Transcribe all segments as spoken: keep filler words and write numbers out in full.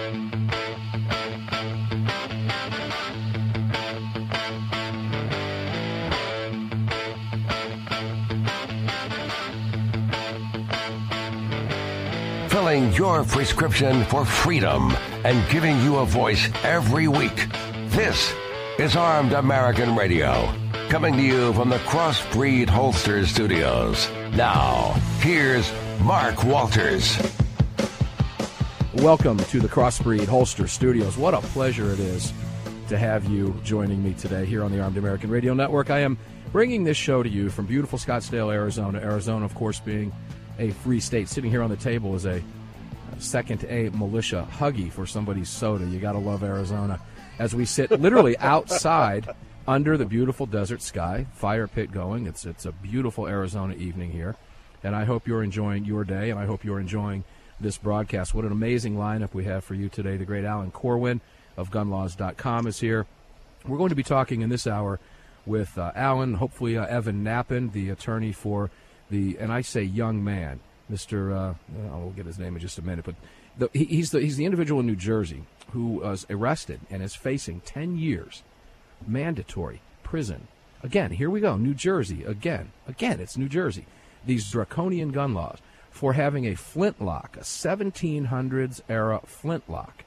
Filling your prescription for freedom and giving you a voice every week. This is Armed American Radio, coming to you from the Crossbreed Holster Studios. Now, here's Mark Walters. Welcome to the Crossbreed Holster Studios. What a pleasure it is to have you joining me today here on the Armed American Radio Network. I am bringing this show to you from beautiful Scottsdale, Arizona. Arizona, of course, being a free state. Sitting here on the table is a second A militia Huggy for somebody's soda. You got to love Arizona. As we sit literally outside under the beautiful desert sky, fire pit going. It's it's a beautiful Arizona evening here, and I hope you're enjoying your day, and I hope you're enjoying this broadcast. What an amazing lineup we have for you today. The great Alan Corwin of gun laws dot com is here. We're going to be talking in this hour with uh, Alan, hopefully uh, Evan Nappen, the attorney for the, and I say young man, Mister Uh, I'll get his name in just a minute, but the, he, he's the he's the individual in New Jersey who was arrested and is facing ten years mandatory prison. Again, here we go, New Jersey, again, again, it's New Jersey. These draconian gun laws for having a flintlock, a seventeen hundreds era flintlock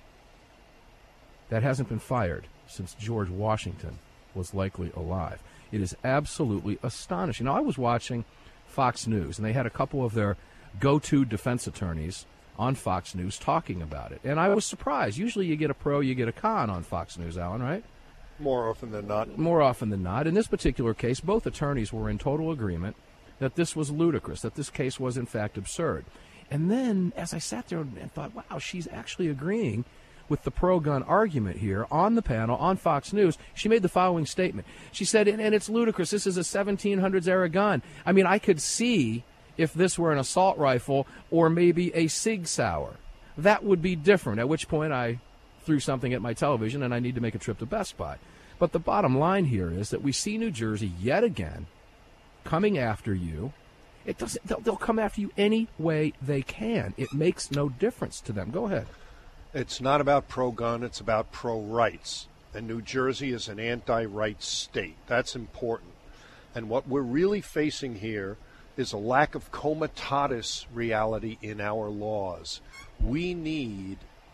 that hasn't been fired since George Washington was likely alive. It is absolutely astonishing. Now, I was watching Fox News, and they had a couple of their go-to defense attorneys on Fox News talking about it. And I was surprised. Usually you get a pro, you get a con on Fox News, Alan, right? More often than not. More often than not. In this particular case, both attorneys were in total agreement that this was ludicrous, that this case was, in fact, absurd. And then, as I sat there and thought, wow, she's actually agreeing with the pro-gun argument here on the panel on Fox News, she made the following statement. She said, and, and it's ludicrous, this is a seventeen hundreds era gun. I mean, I could see if this were an assault rifle or maybe a Sig Sauer. That would be different, at which point I threw something at my television and I need to make a trip to Best Buy. But the bottom line here is that we see New Jersey yet again coming after you. It doesn't, they'll, they'll come after you any way they can. It makes no difference to them. Go ahead. It's not about pro-gun, it's about pro-rights. And New Jersey is an anti-rights state. That's important. And what we're really facing here is a lack of comitatus reality in our laws. We need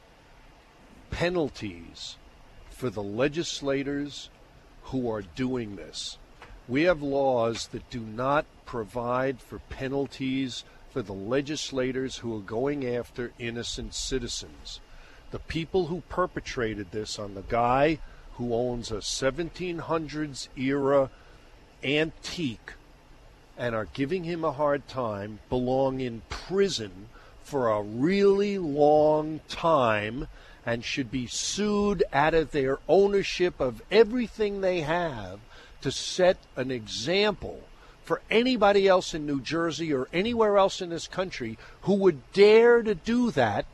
penalties for the legislators who are doing this. We have laws that do not provide for penalties for the legislators who are going after innocent citizens. The people who perpetrated this on the guy who owns a seventeen hundreds era antique and are giving him a hard time belong in prison for a really long time and should be sued out of their ownership of everything they have to set an example for anybody else in New Jersey or anywhere else in this country who would dare to do that.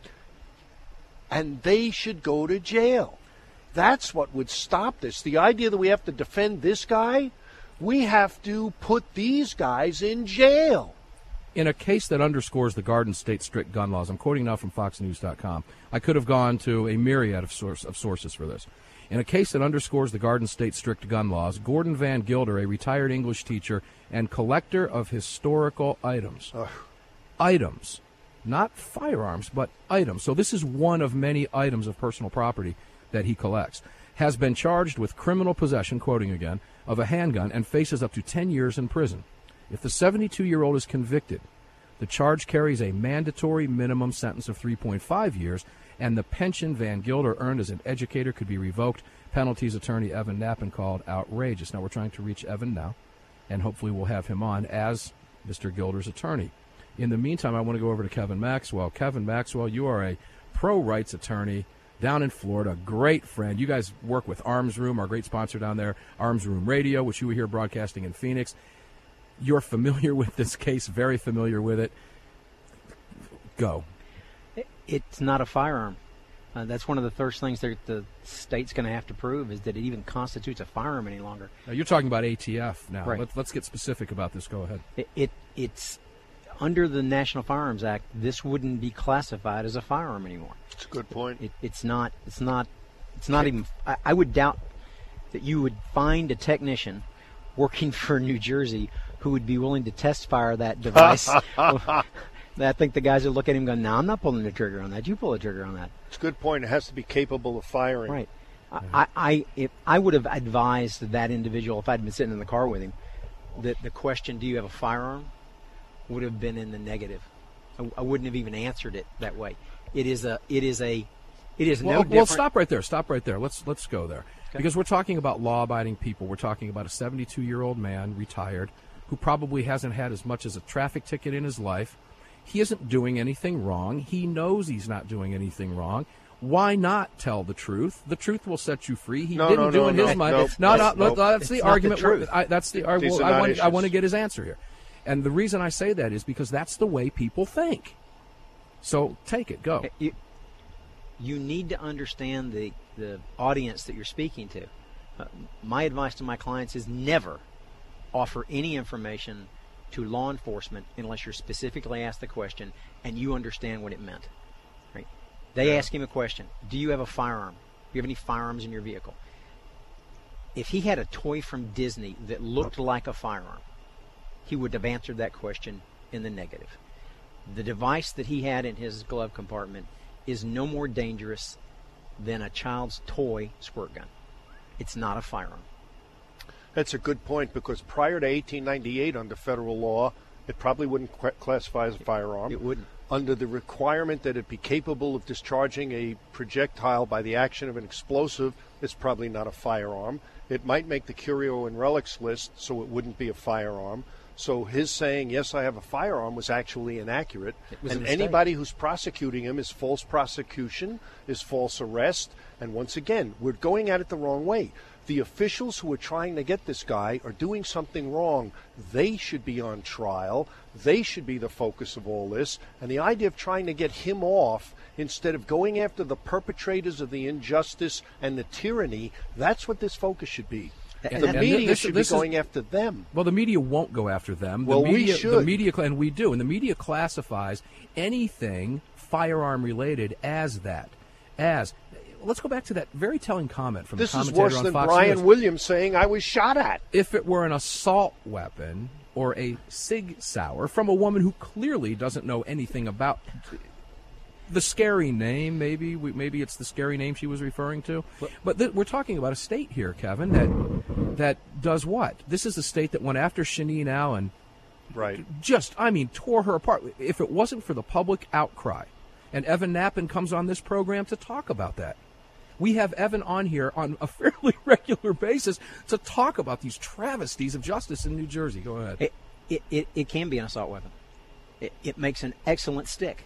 And they should go to jail. That's what would stop this. The idea that we have to defend this guy, we have to put these guys in jail. In a case that underscores the Garden State strict gun laws, I'm quoting now from Fox News dot com. I could have gone to a myriad of, source, of sources for this. In a case that underscores the Garden State strict gun laws, Gordon Van Gilder, a retired English teacher and collector of historical items, Ugh. items, not firearms, but items. So this is one of many items of personal property that he collects, has been charged with criminal possession, quoting again, of a handgun and faces up to ten years in prison. If the seventy-two-year-old is convicted, the charge carries a mandatory minimum sentence of three point five years, and the pension Van Gilder earned as an educator could be revoked. Penalties attorney Evan Nappen called outrageous. Now we're trying to reach Evan now, and hopefully we'll have him on as Mister Gilder's attorney. In the meantime, I want to go over to Kevin Maxwell. Kevin Maxwell, you are a pro-rights attorney down in Florida, great friend. You guys work with Arms Room, our great sponsor down there, Arms Room Radio, which you were here broadcasting in Phoenix. You're familiar with this case, very familiar with it. Go. It's not a firearm. Uh, that's one of the first things that the state's going to have to prove is that it even constitutes a firearm any longer. Now, you're talking about A T F now. Right. Let, let's get specific about this. Go ahead. It, it It's under the National Firearms Act, this wouldn't be classified as a firearm anymore. That's a good point. It, it's not. It's not. It's not even. I, I would doubt that you would find a technician working for New Jersey who would be willing to test fire that device. I think the guys would look at him going, no, I'm not pulling the trigger on that. You pull the trigger on that. It's a good point. It has to be capable of firing. Right. I, I, if I would have advised that individual, if I'd been sitting in the car with him, that the question, do you have a firearm, would have been in the negative. I, I wouldn't have even answered it that way. It is a, it is a, it is well, no different. Well, stop right there. Stop right there. Let's let's go there. Okay. Because we're talking about law-abiding people. We're talking about a seventy-two-year-old man, retired, who probably hasn't had as much as a traffic ticket in his life. He isn't doing anything wrong. He knows he's not doing anything wrong. Why not tell the truth? The truth will set you free. He no, didn't no, do no, in no, his mind. no, no, no, no, no, that's the it's not argument. the truth. I, that's the These well, are I not want. issues. I want to get his answer here, and the reason I say that is because that's the way people think. So take it. Go. You, you need to understand the the audience that you're speaking to. Uh, my advice to my clients is never offer any information to law enforcement unless you're specifically asked the question and you understand what it meant. Right? They Yeah. ask him a question. Do you have a firearm? Do you have any firearms in your vehicle? If he had a toy from Disney that looked like a firearm, he would have answered that question in the negative. The device that he had in his glove compartment is no more dangerous than a child's toy squirt gun. It's not a firearm. That's a good point, because prior to eighteen ninety-eight, under federal law, it probably wouldn't qu- classify as a firearm. It wouldn't. Under the requirement that it be capable of discharging a projectile by the action of an explosive, it's probably not a firearm. It might make the curio and relics list, so it wouldn't be a firearm. So his saying, yes, I have a firearm, was actually inaccurate. It was a And mistake. anybody who's prosecuting him is false prosecution, is false arrest. And once again, we're going at it the wrong way. The officials who are trying to get this guy are doing something wrong. They should be on trial. They should be the focus of all this. And the idea of trying to get him off instead of going after the perpetrators of the injustice and the tyranny, that's what this focus should be. And The that- media this- should this be is- going after them. Well, the media won't go after them. The Well, we media, The should. media, and we do, and the media classifies anything firearm related as that. As let's go back to that very telling comment from This the is commentator worse on than Fox Brian News. Williams saying I was shot at. If it were an assault weapon or a Sig Sauer from a woman who clearly doesn't know anything about the scary name, maybe we, maybe it's the scary name she was referring to, but th- we're talking about a state here, Kevin, that that does what? This is a state that went after Shaneen Allen, Right. just I mean tore her apart. If it wasn't for the public outcry, and Evan Nappen comes on this program to talk about that. We have Evan on here on a fairly regular basis to talk about these travesties of justice in New Jersey. Go ahead. It, it, it, it can be an assault weapon. It, it makes an excellent stick.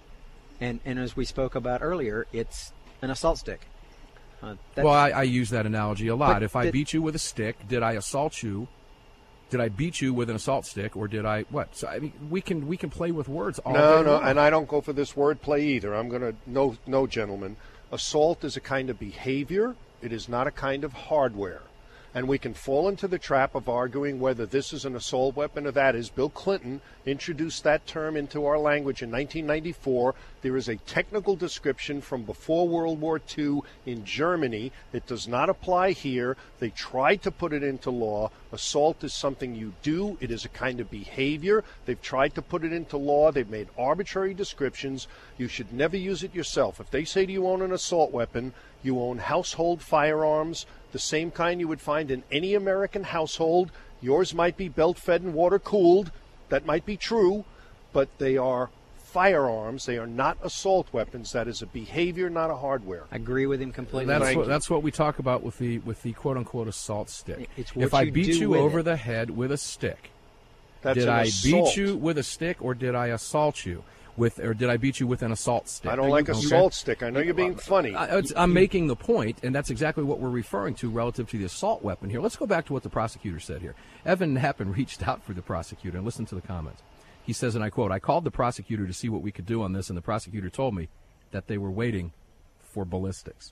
And and as we spoke about earlier, it's an assault stick. Uh, that's- Well, I, I use that analogy a lot. But If I the- beat you with a stick, did I assault you? Did I beat you with an assault stick, or did I what? So I mean, we can we can play with words all No, day no, long. and I don't go for this word play either. I'm going to, no, no, gentlemen. Assault is a kind of behavior. It is not a kind of hardware. And we can fall into the trap of arguing whether this is an assault weapon or that is. Bill Clinton introduced that term into our language in nineteen ninety-four. There is a technical description from before World War Two in Germany. It does not apply here. They tried to put it into law. Assault is something you do. It is a kind of behavior. They've tried to put it into law. They've made arbitrary descriptions. You should never use it yourself. If they say to you own an assault weapon, you own household firearms, the same kind you would find in any American household. Yours might be belt-fed and water-cooled. That might be true, but they are firearms. They are not assault weapons. That is a behavior, not a hardware. I agree with him completely. That's Thank what, you. that's what we talk about with the with the quote unquote assault stick. It's what if I you beat do you with over it. the head with a stick, That's did an I assault. beat you with a stick, or did I assault you with, or did I beat you with an assault stick? I don't like Okay. assault stick. I know you're being funny. I, it's, I'm making the point, and that's exactly what we're referring to relative to the assault weapon here. Let's go back to what the prosecutor said here. Evan Nappen reached out for the prosecutor, and listen to the comments. He says, and I quote, "I called the prosecutor to see what we could do on this, and the prosecutor told me that they were waiting for ballistics."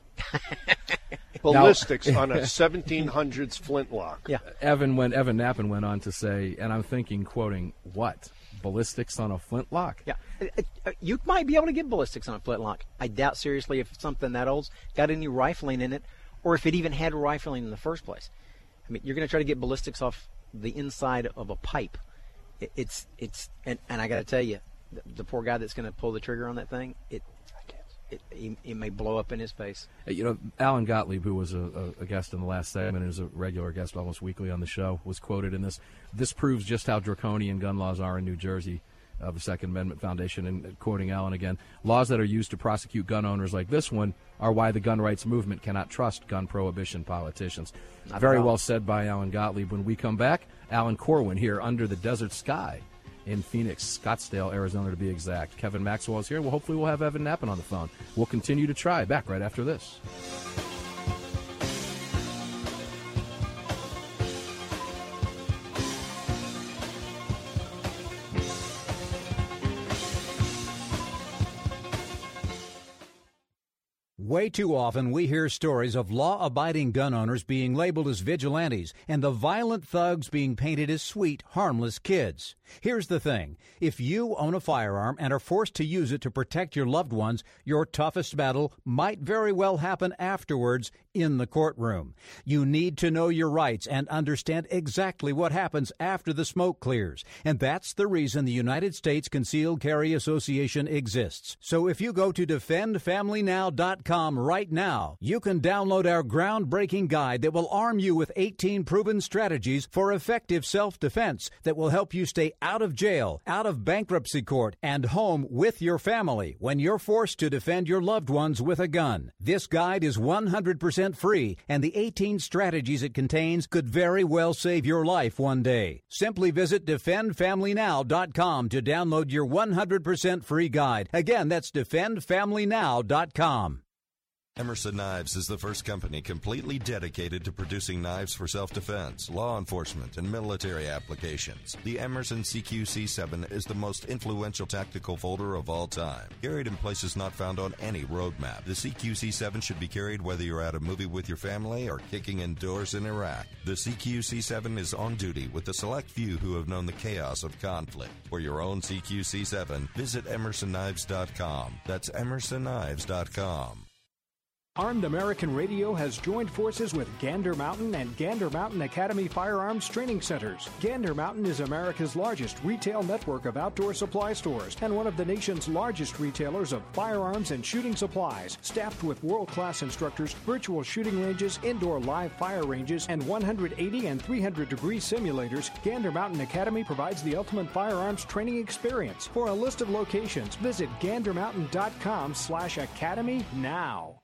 Ballistics on a seventeen hundreds flintlock. Yeah. Evan, when Evan Nappen went on to say, and I'm thinking, quoting, what? ballistics on a flintlock. Yeah, you might be able to get ballistics on a flintlock. I doubt seriously if something that old's got any rifling in it, or if it even had rifling in the first place. I mean, you're going to try to get ballistics off the inside of a pipe. It, it's it's and, and I got to tell you, the, the poor guy that's going to pull the trigger on that thing, it it, it it may blow up in his face. You know, Alan Gottlieb, who was a, a guest in the last segment and is a regular guest almost weekly on the show, was quoted in this. This proves just how draconian gun laws are in New Jersey. Of the Second Amendment Foundation, and quoting Alan again, laws that are used to prosecute gun owners like this one are why the gun rights movement cannot trust gun prohibition politicians. Not Very well said by Alan Gottlieb. When we come back, Alan Corwin here under the desert sky in Phoenix, Scottsdale, Arizona to be exact. Kevin Maxwell is here. Well, hopefully we'll have Evan Nappen on the phone. We'll continue to try. Back right after this. Way too often we hear stories of law-abiding gun owners being labeled as vigilantes and the violent thugs being painted as sweet, harmless kids. Here's the thing. If you own a firearm and are forced to use it to protect your loved ones, your toughest battle might very well happen afterwards in the courtroom. You need to know your rights and understand exactly what happens after the smoke clears. And that's the reason the United States Concealed Carry Association exists. So if you go to defend family now dot com right now, you can download our groundbreaking guide that will arm you with eighteen proven strategies for effective self-defense that will help you stay out of jail, out of bankruptcy court, and home with your family when you're forced to defend your loved ones with a gun. This guide is one hundred percent free, and the eighteen strategies it contains could very well save your life one day. Simply visit defend family now dot com to download your one hundred percent free guide. Again, that's defend family now dot com. Emerson Knives is the first company completely dedicated to producing knives for self-defense, law enforcement, and military applications. The Emerson C Q C seven is the most influential tactical folder of all time. Carried in places not found on any roadmap, the C Q C seven should be carried whether you're at a movie with your family or kicking indoors in Iraq. The C Q C seven is on duty with the select few who have known the chaos of conflict. For your own C Q C seven, visit emerson knives dot com. That's emerson knives dot com. Armed American Radio has joined forces with Gander Mountain and Gander Mountain Academy Firearms Training Centers. Gander Mountain is America's largest retail network of outdoor supply stores and one of the nation's largest retailers of firearms and shooting supplies. Staffed with world-class instructors, virtual shooting ranges, indoor live fire ranges, and one hundred eighty and three hundred degree simulators, Gander Mountain Academy provides the ultimate firearms training experience. For a list of locations, visit gander mountain dot com slash academy now.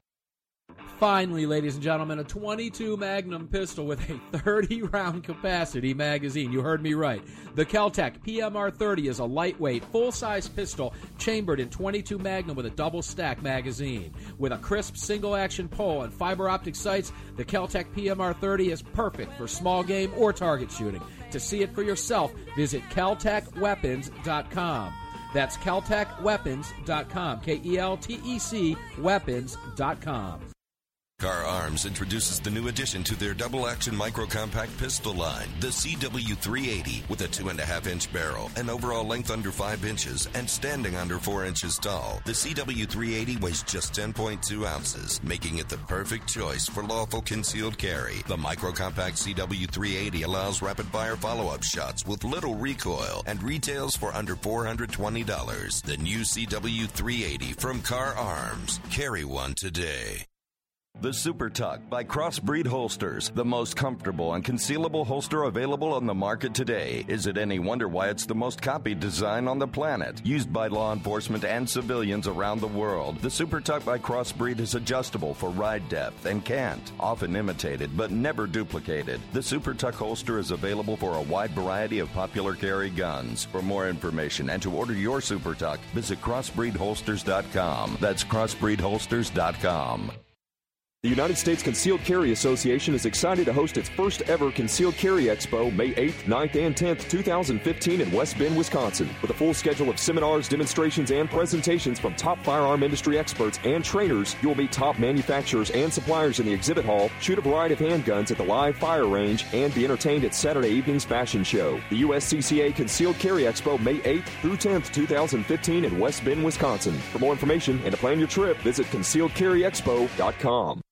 Finally, ladies and gentlemen, a twenty-two Magnum pistol with a thirty round capacity magazine. You heard me right. The Kel-Tec P M R thirty is a lightweight, full-size pistol chambered in twenty-two Magnum with a double-stack magazine. With a crisp single-action pole and fiber optic sights, the Kel-Tec P M R thirty is perfect for small game or target shooting. To see it for yourself, visit kel tec weapons dot com. That's kel tec weapons dot com. K E L T E C weapons dot com. Car Arms introduces the new addition to their double-action micro-compact pistol line, the C W three eighty, with a two and a half inch barrel, an overall length under five inches, and standing under four inches tall. The C W three eighty weighs just ten point two ounces, making it the perfect choice for lawful concealed carry. The micro-compact C W three eighty allows rapid-fire follow-up shots with little recoil and retails for under four hundred twenty dollars. The new C W three eighty from Car Arms. Carry one today. The Super Tuck by Crossbreed Holsters, the most comfortable and concealable holster available on the market today. Is it any wonder why it's the most copied design on the planet? Used by law enforcement and civilians around the world, the Super Tuck by Crossbreed is adjustable for ride depth and cant, often imitated but never duplicated. The Super Tuck holster is available for a wide variety of popular carry guns. For more information and to order your Super Tuck, visit crossbreed holsters dot com. That's crossbreed holsters dot com. The United States Concealed Carry Association is excited to host its first ever Concealed Carry Expo May eighth, ninth, and tenth, two thousand fifteen in West Bend, Wisconsin. With a full schedule of seminars, demonstrations, and presentations from top firearm industry experts and trainers, you will meet top manufacturers and suppliers in the exhibit hall, shoot a variety of handguns at the live fire range, and be entertained at Saturday evening's fashion show. The U S C C A Concealed Carry Expo May eighth through tenth, two thousand fifteen in West Bend, Wisconsin. For more information and to plan your trip, visit concealed carry expo dot com.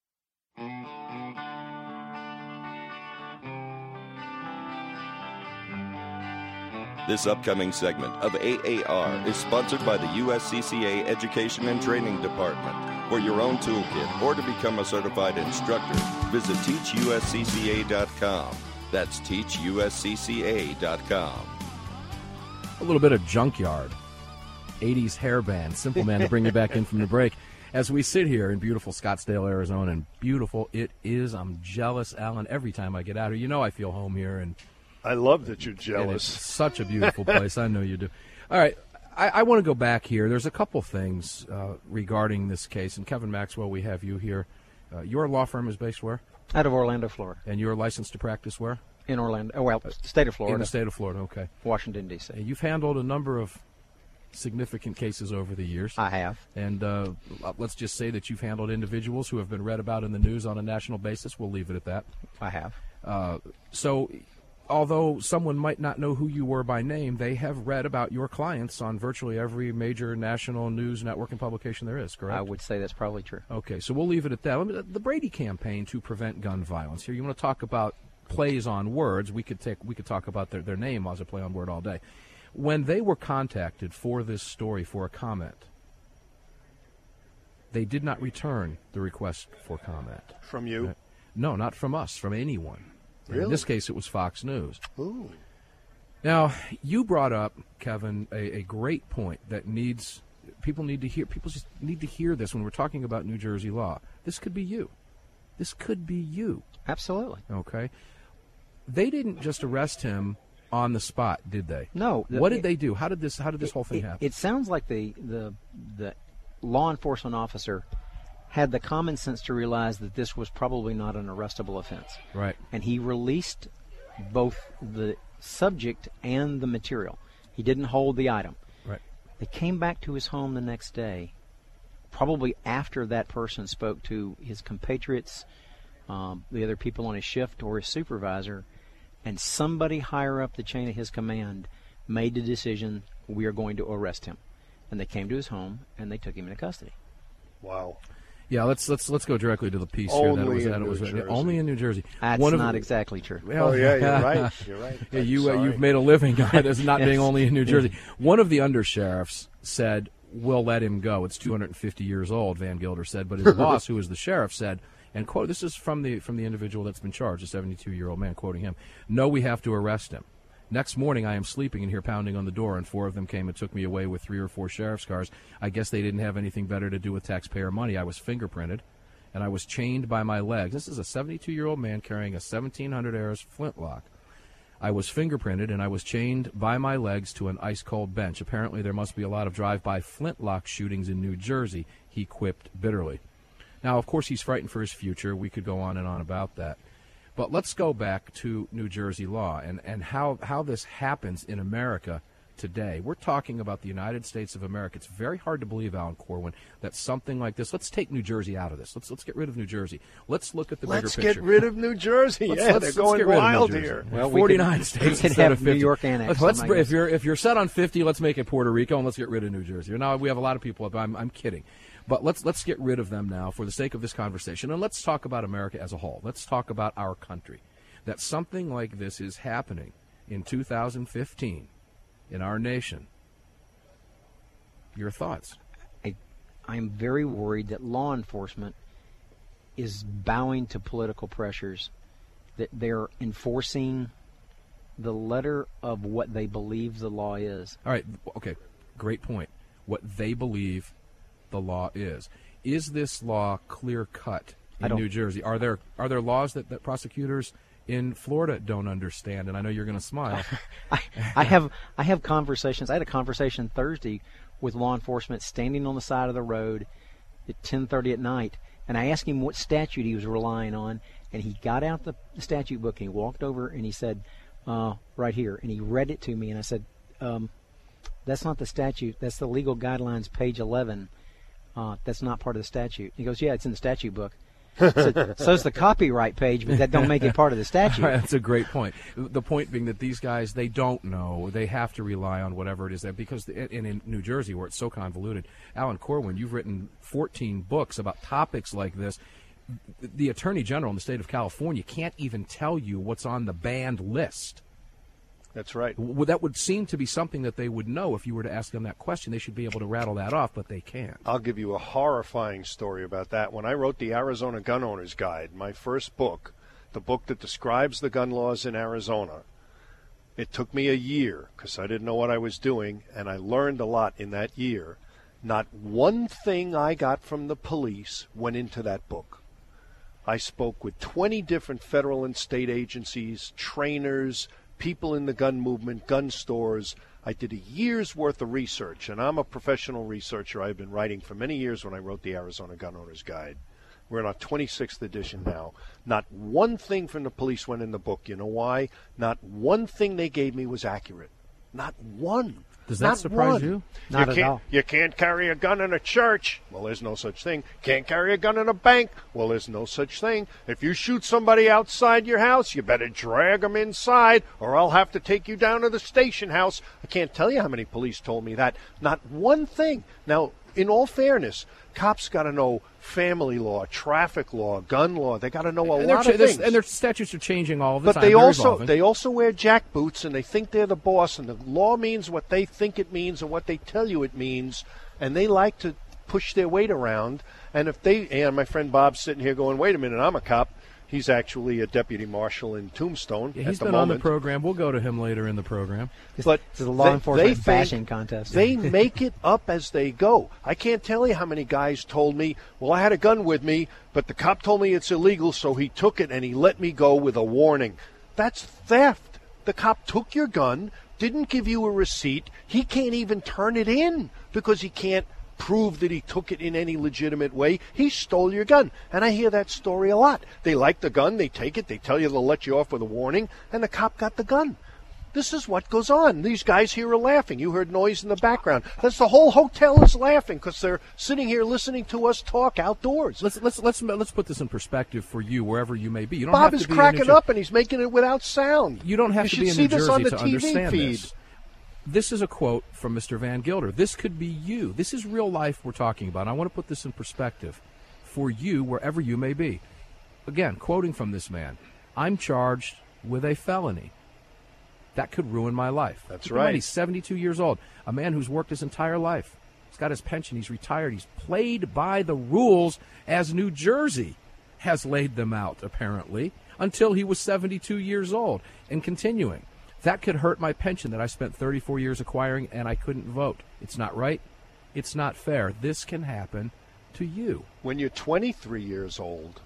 This upcoming segment of A A R is sponsored by the U S C C A Education and Training Department. For your own toolkit or to become a certified instructor, visit teach U S C C A dot com. That's teach U S C C A dot com. A little bit of Junkyard, eighties hair band, Simple Man to bring you back in from the break. As we sit here in beautiful Scottsdale, Arizona, and beautiful it is. I'm jealous, Alan, every time I get out here. You know I feel home here, and I love that you're jealous. And it's such a beautiful place. I know you do. All right, I, I want to go back here. There's a couple things uh, regarding this case. And Kevin Maxwell, we have you here. Uh, your law firm is based where? Out of Orlando, Florida. And you're licensed to practice where? In Orlando. Oh, well, state of Florida. In the state of Florida, okay. Washington, D C. And you've handled a number of significant cases over the years. I have. And uh, let's just say that you've handled individuals who have been read about in the news on a national basis. We'll leave it at that. I have. Uh, so... Although someone might not know who you were by name, they have read about your clients on virtually every major national news network and publication there is, correct? I would say that's probably true. Okay, so we'll leave it at that. Let me, the Brady campaign to prevent gun violence. Here, you want to talk about plays on words? We could take we could talk about their, their name as a play on word all day. When they were contacted for this story for a comment, they did not return the request for comment. From you? Uh, no, not from us, from anyone. Really? In this case, it was Fox News. Ooh. Now, you brought up, Kevin, a, a great point that needs people need to hear. People just need to hear this when we're talking about New Jersey law. This could be you. This could be you. Absolutely. Okay. They didn't just arrest him on the spot, did they? No. The, what did it, they do? How did this? How did this it, whole thing it, happen? It sounds like the the the law enforcement officer had the common sense to realize that this was probably not an arrestable offense. Right. And he released both the subject and the material. He didn't hold the item. Right. They came back to his home the next day, probably after that person spoke to his compatriots, um, the other people on his shift, or his supervisor, and somebody higher up the chain of his command made the decision, we are going to arrest him. And they came to his home, and they took him into custody. Wow. Yeah, let's let's let's go directly to the piece only here. That it was, in that it New was Jersey. only in New Jersey. That's One not of, exactly true. Well, oh yeah, you're right. You're right. Yeah, I'm you uh, sorry. you've made a living on it as not Yes. being only in New Jersey. One of the undersheriffs said, "We'll let him go." It's two hundred fifty years old, Van Gilder said, but his boss, who is the sheriff, said, and quote, this is from the from the individual that's been charged, a seventy-two-year-old man, quoting him, "No, we have to arrest him. Next morning, I am sleeping and hear pounding on the door, and four of them came and took me away with three or four sheriff's cars. I guess they didn't have anything better to do with taxpayer money. I was fingerprinted, and I was chained by my legs." This is a seventy-two-year-old man carrying a seventeen hundred Ares flintlock. "I was fingerprinted, and I was chained by my legs to an ice-cold bench. Apparently, there must be a lot of drive-by flintlock shootings in New Jersey," he quipped bitterly. Now, of course, he's frightened for his future. We could go on and on about that. But let's go back to New Jersey law and, and how, how this happens in America today. We're talking about the United States of America. It's very hard to believe, Alan Corwin, that something like this. Let's take New Jersey out of this. Let's let's get rid of New Jersey. Let's look at the Let's bigger picture. get rid of New Jersey. Let's, yeah, let's, they're let's going get rid wild of New Jersey. here. Well, we forty-nine could- states we could instead have of fifty. New York annexed, Let's, something like if this. you're if you're set on fifty, let's make it Puerto Rico and let's get rid of New Jersey. Now we have a lot of people up. I'm I'm kidding. But let's let's get rid of them now for the sake of this conversation, and let's talk about America as a whole. Let's talk about our country. That something like this is happening in two thousand fifteen in our nation. Your thoughts? I, I'm very worried that law enforcement is bowing to political pressures, that they're enforcing the letter of what they believe the law is. All right, okay, great point. What they believe the law is. Is this law clear-cut I in don't- New Jersey? Are there are there laws that, that prosecutors in Florida don't understand? And I know you're going to smile. I, I have I have conversations. I had a conversation Thursday with law enforcement standing on the side of the road at ten thirty at night, And I asked him what statute he was relying on, and he got out the, the statute book, and he walked over, and he said, uh, right here, and he read it to me, and I said, um, that's not the statute. That's the legal guidelines, page eleven. Uh, that's not part of the statute. He goes, yeah, it's in the statute book. so, so it's the copyright page, but that don't make it part of the statute. That's a great point. The point being that these guys, they don't know. They have to rely on whatever it is that, because in, in New Jersey, where it's so convoluted, Alan Corwin, you've written fourteen books about topics like this. The Attorney General in the state of California can't even tell you what's on the banned list. That's right. Well, that would seem to be something that they would know if you were to ask them that question. They should be able to rattle that off, but they can't. I'll give you a horrifying story about that. When I wrote the Arizona Gun Owners Guide, my first book, the book that describes the gun laws in Arizona, it took me a year because I didn't know what I was doing, and I learned a lot in that year. Not one thing I got from the police went into that book. I spoke with twenty different federal and state agencies, trainers, people in the gun movement, gun stores. I did a year's worth of research, and I'm a professional researcher. I've been writing for many years when I wrote the Arizona Gun Owners Guide. We're in our twenty-sixth edition now. Not one thing from the police went in the book. You know why? Not one thing they gave me was accurate. Not one. Does that Not surprise one. you? Not you at can't, all. You can't carry a gun in a church. Well, there's no such thing. Can't carry a gun in a bank. Well, there's no such thing. If you shoot somebody outside your house, you better drag them inside, or I'll have to take you down to the station house. I can't tell you how many police told me that. Not one thing. Now, in all fairness, cops got to know family law, traffic law, gun law. They got to know a and lot cha- of things. And their statutes are changing all the But time. they They're also evolving. they also wear jack boots, and they think they're the boss, and the law means what they think it means and what they tell you it means, and they like to push their weight around. And if they and my friend Bob's sitting here going, wait a minute, I'm a cop. He's actually a deputy marshal in Tombstone. Yeah, at he's the been moment. on the program. We'll go to him later in the program. But This is a law they- enforcement they think- bashing contest. They make it up as they go. I can't tell you how many guys told me, well, I had a gun with me, but the cop told me it's illegal, so he took it and he let me go with a warning. That's theft. The cop took your gun, didn't give you a receipt. He can't even turn it in because he can't prove that he took it in any legitimate way. He stole your gun. And I hear that story a lot. They like the gun, they take it, they tell you they'll let you off with a warning, and the cop got the gun. This is what goes on. These guys here are laughing. You heard noise in the background. That's the whole hotel is laughing because they're sitting here listening to us talk outdoors. Let's let's let's let's put this in perspective for you, wherever you may be. You don't Bob have is to be cracking in New Jer- up, and he's making it without sound. You don't have you to should be in see New this Jersey on the to T V understand feed. this. This is a quote from Mister Van Gilder. This could be you. This is real life we're talking about. I want to put this in perspective for you, wherever you may be. Again, quoting from this man, I'm charged with a felony. That could ruin my life. That's Keep in mind, right. He's seventy-two years old, a man who's worked his entire life. He's got his pension. He's retired. He's played by the rules as New Jersey has laid them out, apparently, until he was seventy-two years old and continuing. That could hurt my pension that I spent thirty-four years acquiring, and I couldn't vote. It's not right. It's not fair. This can happen to you. When you're twenty-three years old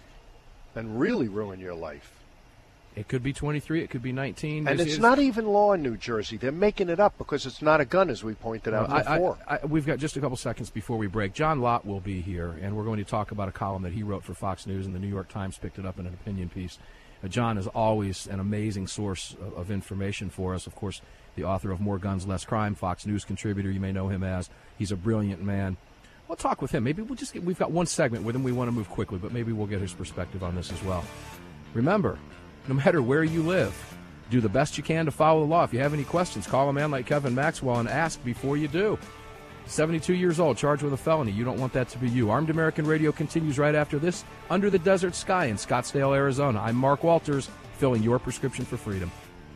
and really ruin your life. It could be twenty-three. It could be nineteen. And There's- it's not even law in New Jersey. They're making it up because it's not a gun, as we pointed out I- before. I, I, we've got just a couple seconds before we break. John Lott will be here, and we're going to talk about a column that he wrote for Fox News, and the New York Times picked it up in an opinion piece. Uh, John is always an amazing source of, of information for us. Of course, the author of More Guns, Less Crime, Fox News contributor, you may know him as. He's a brilliant man. We'll talk with him. Maybe we'll just get, we've got one segment with him. We want to move quickly, but maybe we'll get his perspective on this as well. Remember, no matter where you live, do the best you can to follow the law. If you have any questions, call a man like Kevin Maxwell and ask before you do. seventy-two years old, charged with a felony. You don't want that to be you. Armed American Radio continues right after this, Under the Desert Sky in Scottsdale, Arizona. I'm Mark Walters, filling your prescription for freedom.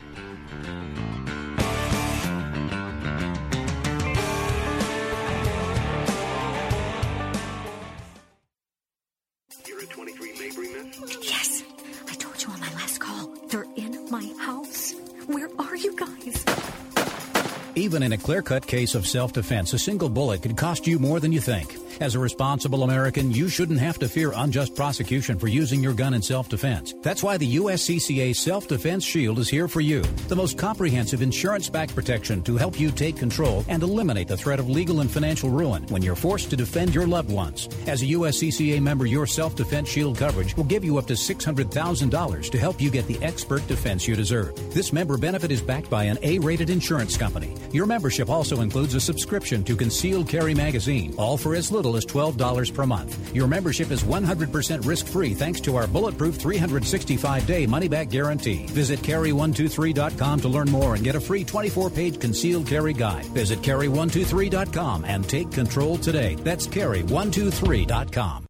You're at twenty-three Mabry, miss? Yes, I told you on my last call. They're in my house. Where are you guys? Even in a clear-cut case of self-defense, a single bullet could cost you more than you think. As a responsible American, you shouldn't have to fear unjust prosecution for using your gun in self-defense. That's why the U S C C A Self-Defense Shield is here for you. The most comprehensive insurance-backed protection to help you take control and eliminate the threat of legal and financial ruin when you're forced to defend your loved ones. As a U S C C A member, your Self-Defense Shield coverage will give you up to six hundred thousand dollars to help you get the expert defense you deserve. This member benefit is backed by an A-rated insurance company. Your membership also includes a subscription to Concealed Carry Magazine, all for as little as twelve dollars per month. Your membership is one hundred percent risk-free thanks to our bulletproof three hundred sixty-five day money-back guarantee. Visit carry one two three dot com to learn more and get a free twenty-four page concealed carry guide. Visit carry one two three dot com and take control today. That's carry one two three dot com.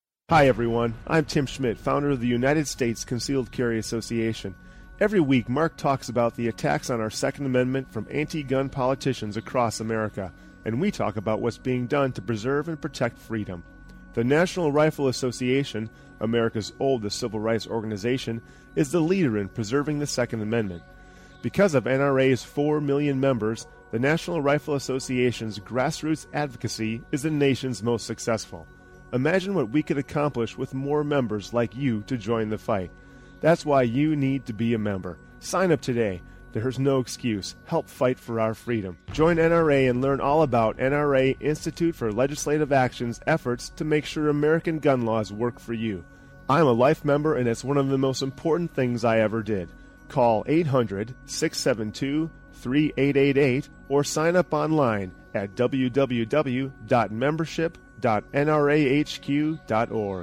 Hi everyone, I'm Tim Schmidt, founder of the United States Concealed Carry Association. Every week, Mark talks about the attacks on our Second Amendment from anti-gun politicians across America, and we talk about what's being done to preserve and protect freedom. The National Rifle Association, America's oldest civil rights organization, is the leader in preserving the Second Amendment. Because of N R A's four million members, the National Rifle Association's grassroots advocacy is the nation's most successful. Imagine what we could accomplish with more members like you to join the fight. That's why you need to be a member. Sign up today. There's no excuse. Help fight for our freedom. Join N R A and learn all about N R A Institute for Legislative Action's efforts to make sure American gun laws work for you. I'm a life member, and it's one of the most important things I ever did. Call eight hundred, six seven two, three eight eight eight or sign up online at w w w dot membership dot n r a h q dot org.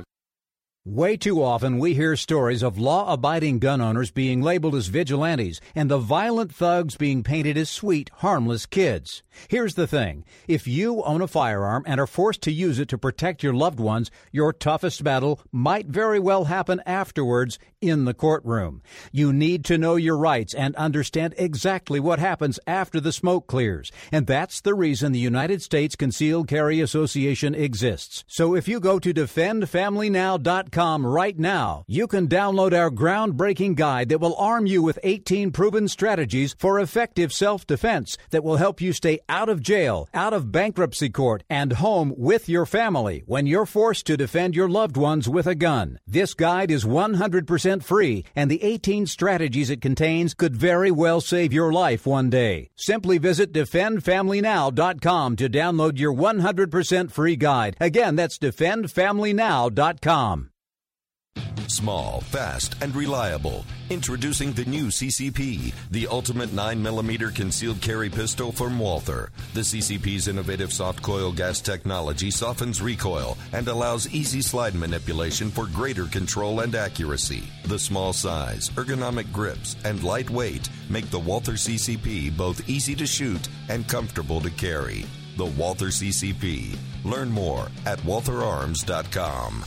Way too often we hear stories of law-abiding gun owners being labeled as vigilantes and the violent thugs being painted as sweet, harmless kids. Here's the thing. If you own a firearm and are forced to use it to protect your loved ones, your toughest battle might very well happen afterwards in the courtroom. You need to know your rights and understand exactly what happens after the smoke clears. And that's the reason the United States Concealed Carry Association exists. So if you go to defend family now dot com right now, you can download our groundbreaking guide that will arm you with eighteen proven strategies for effective self-defense that will help you stay out of jail, out of bankruptcy court, and home with your family when you're forced to defend your loved ones with a gun. This guide is one hundred percent free, and the eighteen strategies it contains could very well save your life one day. Simply visit defend family now dot com to download your one hundred percent free guide. Again, that's defend family now dot com. Small, fast, and reliable. Introducing the new C C P, the ultimate nine millimeter concealed carry pistol from Walther. The C C P's innovative soft coil gas technology softens recoil and allows easy slide manipulation for greater control and accuracy. The small size, ergonomic grips, and light weight make the Walther C C P both easy to shoot and comfortable to carry. The Walther C C P. Learn more at walther arms dot com.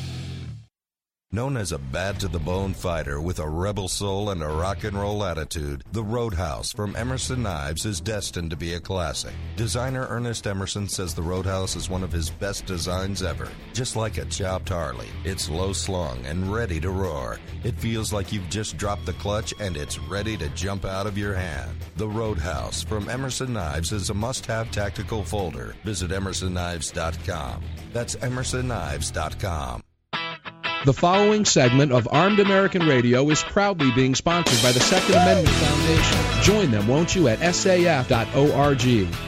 Known as a bad-to-the-bone fighter with a rebel soul and a rock and roll attitude, the Roadhouse from Emerson Knives is destined to be a classic. Designer Ernest Emerson says the Roadhouse is one of his best designs ever. Just like a chopped Harley, it's low-slung and ready to roar. It feels like you've just dropped the clutch and it's ready to jump out of your hand. The Roadhouse from Emerson Knives is a must-have tactical folder. Visit emerson knives dot com. That's emerson knives dot com. The following segment of Armed American Radio is proudly being sponsored by the Second Amendment Foundation. Join them, won't you, at S A F dot org.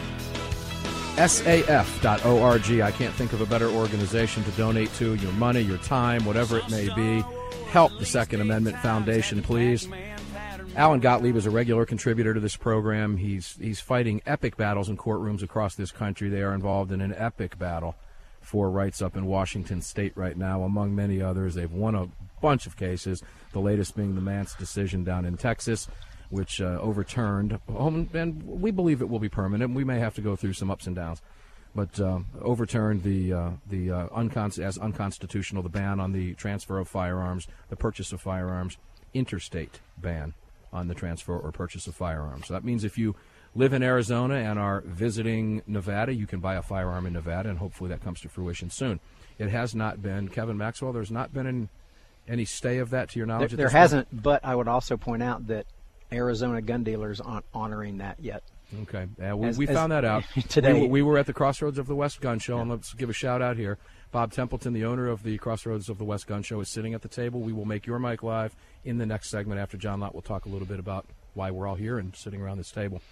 S A F dot org. I can't think of a better organization to donate to. Your money, your time, whatever it may be. Help the Second Amendment Foundation, please. Alan Gottlieb is a regular contributor to this program. He's, he's fighting epic battles in courtrooms across this country. They are involved in an epic battle for rights up in Washington State right now, among many others. They've won a bunch of cases, the latest being the Mance decision down in Texas, which uh, overturned, and we believe it will be permanent. We may have to go through some ups and downs, but uh, overturned the uh, the uh, uncon- as unconstitutional the ban on the transfer of firearms, the purchase of firearms, interstate ban on the transfer or purchase of firearms. So that means if you live in Arizona and are visiting Nevada, you can buy a firearm in Nevada, and hopefully that comes to fruition soon. It has not been, Kevin Maxwell, there's not been an, any stay of that to your knowledge? There, there hasn't, point? But I would also point out that Arizona gun dealers aren't honoring that yet. Okay, uh, we, As- we as- found that out today. We, were- we were at the Crossroads of the West Gun Show, and let's give a shout out here. Bob Templeton, the owner of the Crossroads of the West Gun Show, is sitting at the table. We will make your mic live in the next segment after John Lott will talk a little bit about why we're all here and sitting around this table.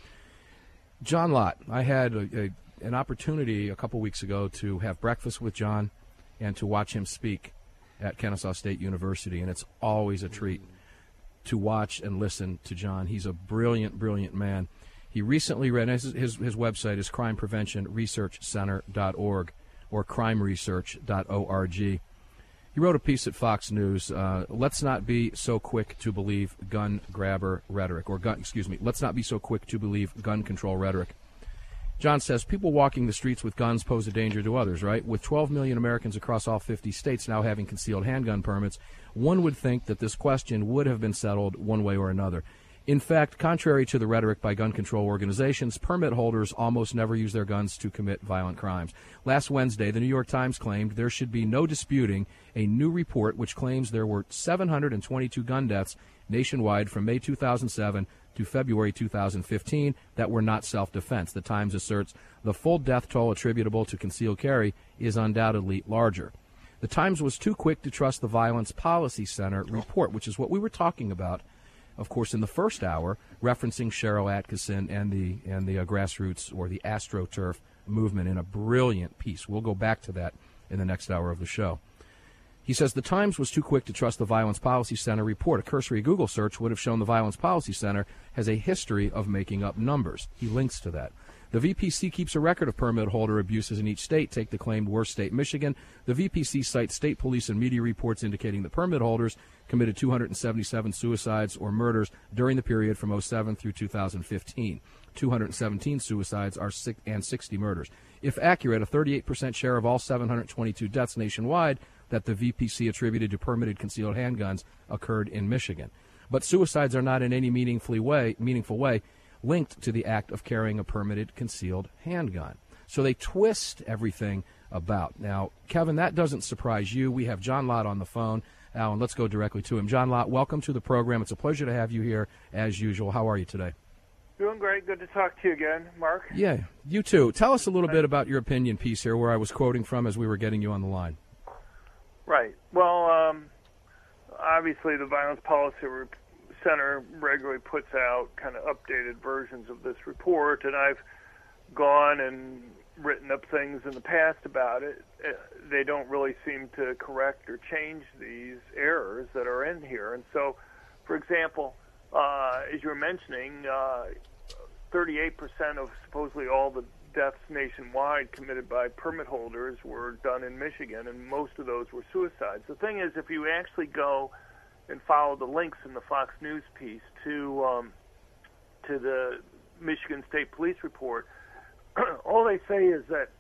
John Lott, I had a, a, an opportunity a couple weeks ago to have breakfast with John and to watch him speak at Kennesaw State University, and it's always a treat to watch and listen to John. He's a brilliant, brilliant man. He recently read, his, his, his website is crime prevention research center dot org or crime research dot org. He wrote a piece at Fox News, uh, let's not be so quick to believe gun grabber rhetoric, or gun, excuse me, let's not be so quick to believe gun control rhetoric. John says, people walking the streets with guns pose a danger to others, right? With twelve million Americans across all fifty states now having concealed handgun permits, one would think that this question would have been settled one way or another. In fact, contrary to the rhetoric by gun control organizations, permit holders almost never use their guns to commit violent crimes. Last Wednesday, the New York Times claimed there should be no disputing a new report which claims there were seven hundred twenty-two gun deaths nationwide from May two thousand seven to February two thousand fifteen that were not self-defense. The Times asserts the full death toll attributable to concealed carry is undoubtedly larger. The Times was too quick to trust the Violence Policy Center report, which is what we were talking about, of course, in the first hour, referencing Cheryl Atkinson and the and the uh, grassroots or the AstroTurf movement in a brilliant piece. We'll go back to that in the next hour of the show. He says the Times was too quick to trust the Violence Policy Center report. A cursory Google search would have shown the Violence Policy Center has a history of making up numbers. He links to that. The V P C keeps a record of permit holder abuses in each state. Take the claimed worst state, Michigan. The V P C cites state police and media reports indicating that permit holders committed two hundred seventy-seven suicides or murders during the period from oh seven through two thousand fifteen. two hundred seventeen suicides are six, and sixty murders. If accurate, a thirty-eight percent share of all seven hundred twenty-two deaths nationwide that the V P C attributed to permitted concealed handguns occurred in Michigan. But suicides are not in any meaningful way, meaningful way linked to the act of carrying a permitted concealed handgun. So they twist everything about. Now, Kevin, that doesn't surprise you. We have John Lott on the phone. Alan, let's go directly to him. John Lott, welcome to the program. It's a pleasure to have you here, as usual. How are you today? Doing great. Good to talk to you again, Mark. Yeah, you too. Tell us a little bit about your opinion piece here, where I was quoting from as we were getting you on the line. Right. Well, um, obviously the Violence Policy Center regularly puts out kind of updated versions of this report, and I've gone and written up things in the past about it. They don't really seem to correct or change these errors that are in here. And so, for example, uh, as you were mentioning, uh, thirty-eight percent of supposedly all the deaths nationwide committed by permit holders were done in Michigan, and most of those were suicides. The thing is, if you actually go and follow the links in the Fox News piece to um, to the Michigan State Police report, all they say is that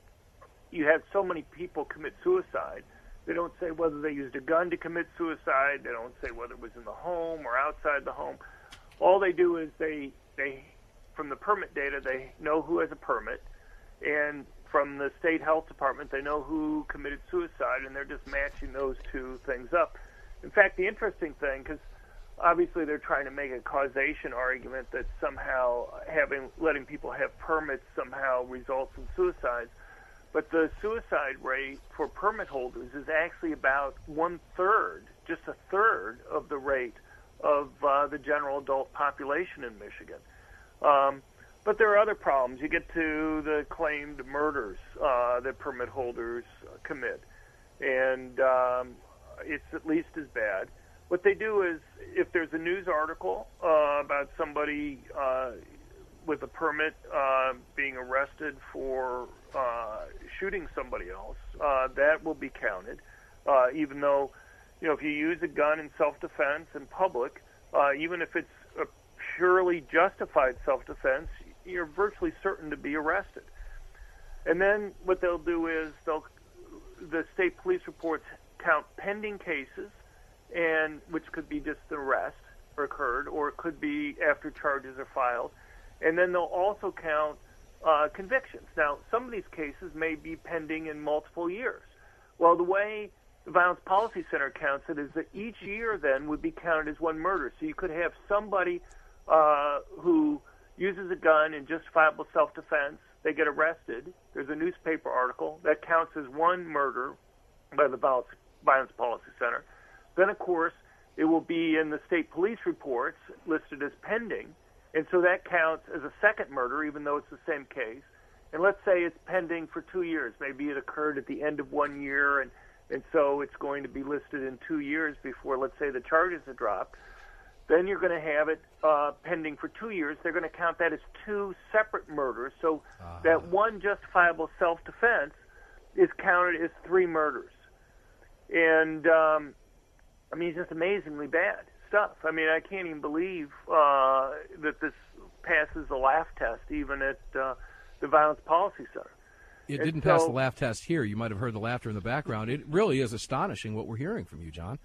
you had so many people commit suicide. They don't say whether they used a gun to commit suicide. They don't say whether it was in the home or outside the home. All they do is they they from the permit data, they know who has a permit, and from the state health department, they know who committed suicide, and they're just matching those two things up. In fact, the interesting thing, because obviously they're trying to make a causation argument that somehow having letting people have permits somehow results in suicides, but the suicide rate for permit holders is actually about one-third, just a third of the rate of uh, the general adult population in Michigan. Um, but there are other problems. You get to the claimed murders uh, that permit holders commit, and um, it's at least as bad. What they do is, if there's a news article uh, about somebody uh, with a permit uh, being arrested for uh, shooting somebody else, uh, that will be counted, uh, even though, you know, if you use a gun in self-defense in public, uh, even if it's a purely justified self-defense, you're virtually certain to be arrested. And then what they'll do is they'll the state police reports count pending cases, and which could be just an arrest occurred, or it could be after charges are filed. And then they'll also count uh, convictions. Now, some of these cases may be pending in multiple years. Well, the way the Violence Policy Center counts it is that each year then would be counted as one murder. So you could have somebody uh, who uses a gun in justifiable self-defense, they get arrested. There's a newspaper article that counts as one murder by the Violence, Violence Policy Center. Then, of course, it will be in the state police reports listed as pending, and so that counts as a second murder, even though it's the same case. And let's say it's pending for two years. Maybe it occurred at the end of one year, and, and so it's going to be listed in two years before, let's say, the charges are dropped. Then you're going to have it uh, pending for two years. They're going to count that as two separate murders. So uh-huh. that one justifiable self-defense is counted as three murders. And, um, I mean, it's just amazingly bad stuff. I mean, I can't even believe uh, that this passes the laugh test, even at uh, the Violence Policy Center. It and didn't so, pass the laugh test here. You might have heard the laughter in the background. It really is astonishing what we're hearing from you, John.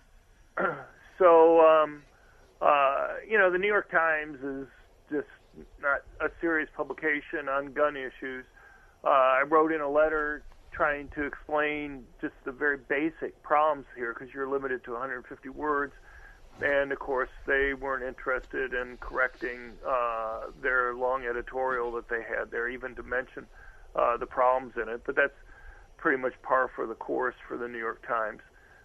So, um, uh, you know, the New York Times is just not a serious publication on gun issues. Uh, I wrote in a letter trying to explain just the very basic problems here, because you're limited to one hundred fifty words. And, of course, they weren't interested in correcting uh, their long editorial that they had there, even to mention uh, the problems in it. But that's pretty much par for the course for the New York Times.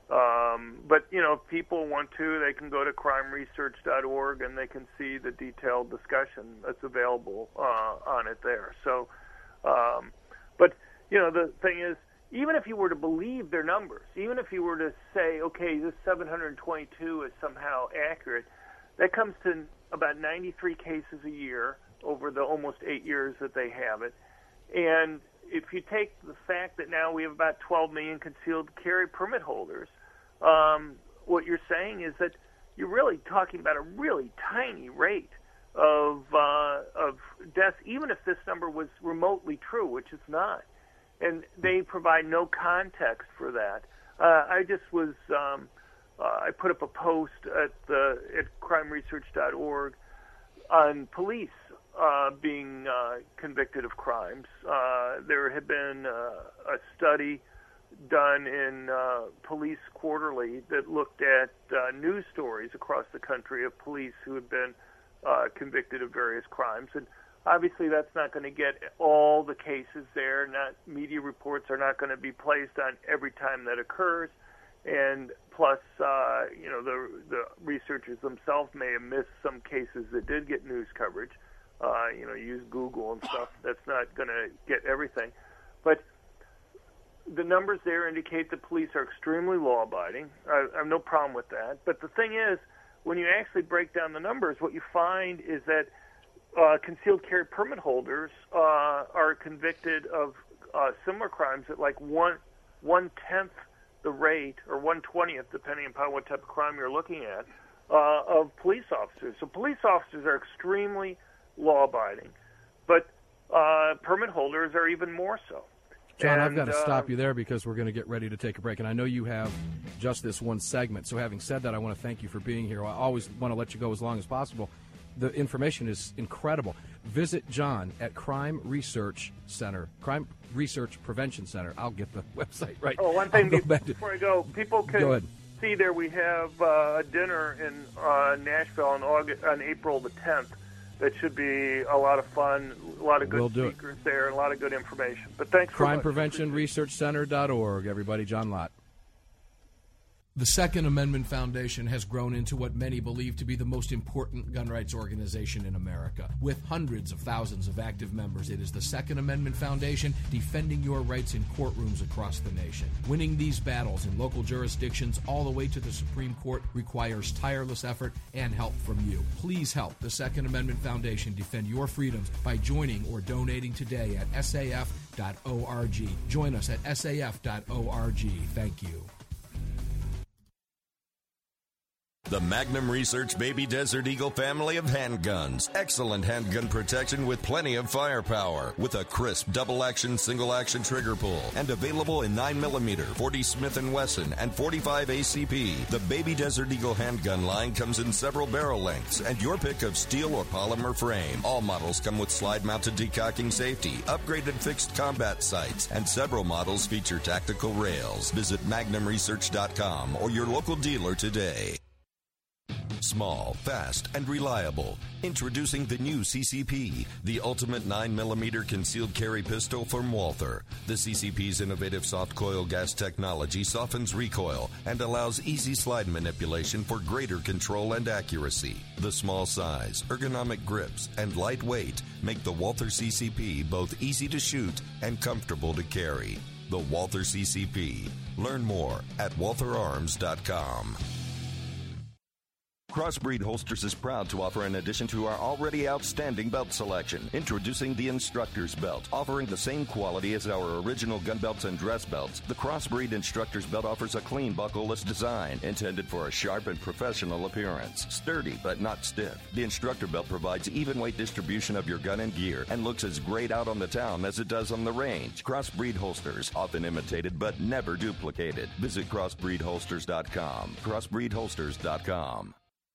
Um, but, you know, if people want to, they can go to crime research dot org and they can see the detailed discussion that's available uh, on it there. So, um, but, you know, the thing is, even if you were to believe their numbers, even if you were to say, okay, this seven hundred twenty-two is somehow accurate, that comes to about ninety-three cases a year over the almost eight years that they have it. And if you take the fact that now we have about twelve million concealed carry permit holders, um, what you're saying is that you're really talking about a really tiny rate of uh, of deaths, even if this number was remotely true, which it's not. And they provide no context for that. Uh, I just was, um, uh, I put up a post at the at crime research dot org on police uh, being uh, convicted of crimes. Uh, there had been uh, a study done in uh, Police Quarterly that looked at uh, news stories across the country of police who had been uh, convicted of various crimes. And obviously, that's not going to get all the cases there. Not media reports are not going to be placed on every time that occurs, and plus, uh, you know, the the researchers themselves may have missed some cases that did get news coverage. Uh, you know, use Google and stuff. That's not going to get everything, but the numbers there indicate that police are extremely law-abiding. I, I have no problem with that. But the thing is, when you actually break down the numbers, what you find is that Uh, concealed carry permit holders uh, are convicted of uh, similar crimes at like one one tenth the rate, or one twentieth, depending upon what type of crime you're looking at, uh, of police officers. So police officers are extremely law-abiding, but uh, permit holders are even more so. John, and, I've got to stop um, you there because we're going to get ready to take a break, and I know you have just this one segment. So having said that, I want to thank you for being here. I always want to let you go as long as possible. The information is incredible. Visit John at Crime Research Center, Crime Research Prevention Center. I'll get the website right. Oh, one thing be- before I go, people can go see there we have uh, a dinner in uh, Nashville on August, on April the tenth. That should be a lot of fun, a lot of good we'll speakers there, and a lot of good information. But thanks for Crime Prevention Research Center dot org, everybody. John Lott. The Second Amendment Foundation has grown into what many believe to be the most important gun rights organization in America. With hundreds of thousands of active members, it is the Second Amendment Foundation defending your rights in courtrooms across the nation. Winning these battles in local jurisdictions all the way to the Supreme Court requires tireless effort and help from you. Please help the Second Amendment Foundation defend your freedoms by joining or donating today at S A F dot org. Join us at S A F dot org. Thank you. The Magnum Research Baby Desert Eagle family of handguns. Excellent handgun protection with plenty of firepower. With a crisp double-action, single-action trigger pull. And available in nine millimeter, forty Smith and Wesson, and forty-five A C P. The Baby Desert Eagle handgun line comes in several barrel lengths and your pick of steel or polymer frame. All models come with slide-mounted decocking safety, upgraded fixed combat sights, and several models feature tactical rails. Visit Magnum Research dot com or your local dealer today. Small, fast, and reliable. Introducing the new C C P, the ultimate nine millimeter concealed carry pistol from Walther. The C C P's innovative soft coil gas technology softens recoil and allows easy slide manipulation for greater control and accuracy. The small size, ergonomic grips, and light weight make the Walther C C P both easy to shoot and comfortable to carry. The Walther C C P. Learn more at walther arms dot com. Crossbreed Holsters is proud to offer, in addition to our already outstanding belt selection, introducing the Instructor's Belt. Offering the same quality as our original gun belts and dress belts, the Crossbreed Instructor's Belt offers a clean, buckleless design intended for a sharp and professional appearance. Sturdy but not stiff, the Instructor Belt provides even weight distribution of your gun and gear and looks as great out on the town as it does on the range. Crossbreed Holsters, often imitated but never duplicated. Visit crossbreed holsters dot com. crossbreed holsters dot com.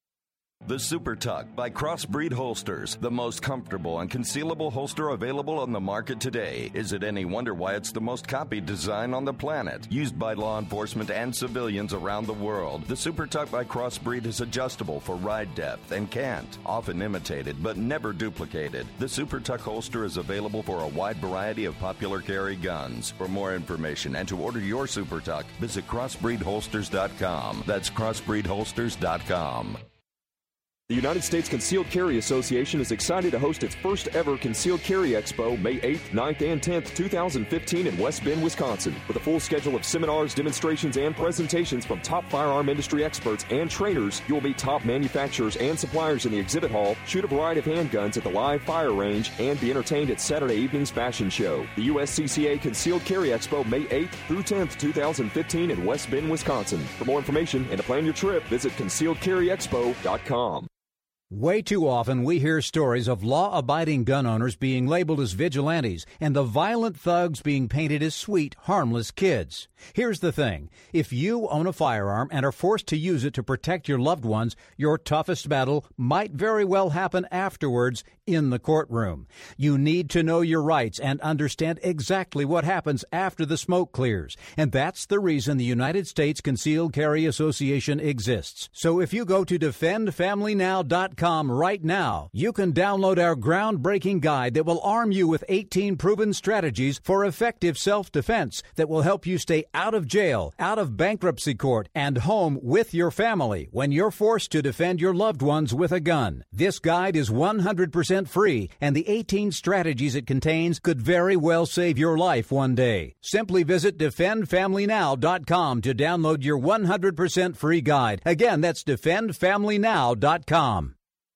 The Super Tuck by Crossbreed Holsters, the most comfortable and concealable holster available on the market today. Is it any wonder why it's the most copied design on the planet? Used by law enforcement and civilians around the world, the Super Tuck by Crossbreed is adjustable for ride depth and cant. Often imitated but never duplicated, the Super Tuck holster is available for a wide variety of popular carry guns. For more information and to order your Super Tuck, visit crossbreed holsters dot com. That's crossbreed holsters dot com. The United States Concealed Carry Association is excited to host its first ever Concealed Carry Expo May eighth, ninth, and tenth, twenty fifteen in West Bend, Wisconsin. With a full schedule of seminars, demonstrations, and presentations from top firearm industry experts and trainers, you will meet top manufacturers and suppliers in the exhibit hall, shoot a variety of handguns at the live fire range, and be entertained at Saturday evening's fashion show. The U S C C A Concealed Carry Expo May eighth through tenth, twenty fifteen in West Bend, Wisconsin. For more information and to plan your trip, visit concealed carry expo dot com. Way too often we hear stories of law-abiding gun owners being labeled as vigilantes and the violent thugs being painted as sweet, harmless kids. Here's the thing. If you own a firearm and are forced to use it to protect your loved ones, your toughest battle might very well happen afterwards in the courtroom. You need to know your rights and understand exactly what happens after the smoke clears. And that's the reason the United States Concealed Carry Association exists. So if you go to defend family now dot com right now, you can download our groundbreaking guide that will arm you with eighteen proven strategies for effective self-defense that will help you stay out of jail, out of bankruptcy court, and home with your family when you're forced to defend your loved ones with a gun. This guide is one hundred percent free, and the eighteen strategies it contains could very well save your life one day. Simply visit defend family now dot com to download your one hundred percent free guide. Again, that's defend family now dot com.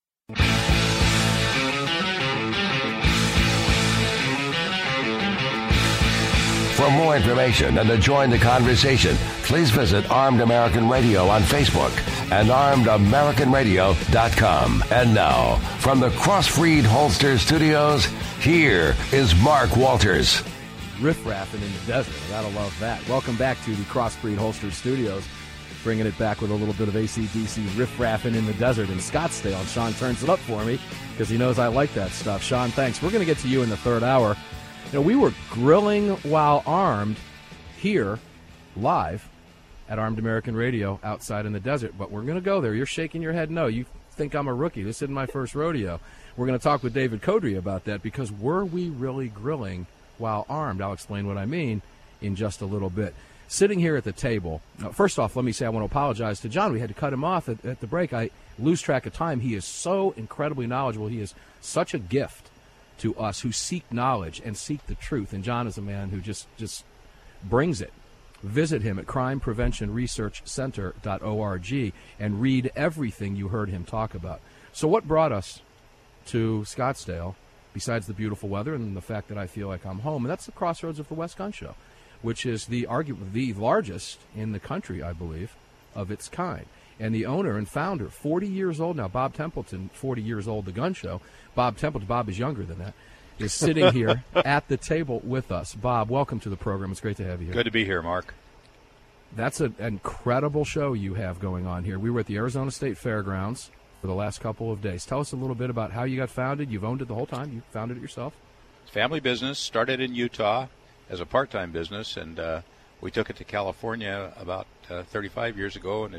For more information and to join the conversation, please visit Armed American Radio on Facebook and armed american radio dot com. And now, from the Crossbreed Holster Studios, here is Mark Walters. Riff-raffing in the desert. I gotta love that. Welcome back to the Crossbreed Holster Studios. Bringing it back with a little bit of A C D C riff-raffing in the desert in Scottsdale. And Sean turns it up for me because he knows I like that stuff. Sean, thanks. We're going to get to you in the third hour. You know, we were grilling while armed here, live, at Armed American Radio outside in the desert. But we're going to go there. You're shaking your head no. You think I'm a rookie. This isn't my first rodeo. We're going to talk with David Codry about that because were we really grilling while armed? I'll explain what I mean in just a little bit. Sitting here at the table, uh, first off, let me say I want to apologize to John. We had to cut him off at, at the break. I lose track of time. He is so incredibly knowledgeable. He is such a gift to us who seek knowledge and seek the truth. And John is a man who just, just brings it. Visit him at crime prevention research center dot org and read everything you heard him talk about. So what brought us to Scottsdale, besides the beautiful weather and the fact that I feel like I'm home? And that's the crossroads of the West Gun Show, which is the arguably the largest in the country, I believe, of its kind. And the owner and founder, forty years old now, Bob Templeton, forty years old, The Gun Show. Bob Templeton, Bob is younger than that, is sitting here at the table with us. Bob, welcome to the program. It's great to have you here. Good to be here, Mark. That's an incredible show you have going on here. We were at the Arizona State Fairgrounds for the last couple of days. Tell us a little bit about how you got founded. You've owned it the whole time. You founded it yourself. Family business, started in Utah as a part-time business, and uh, we took it to California about uh, thirty-five years ago, and it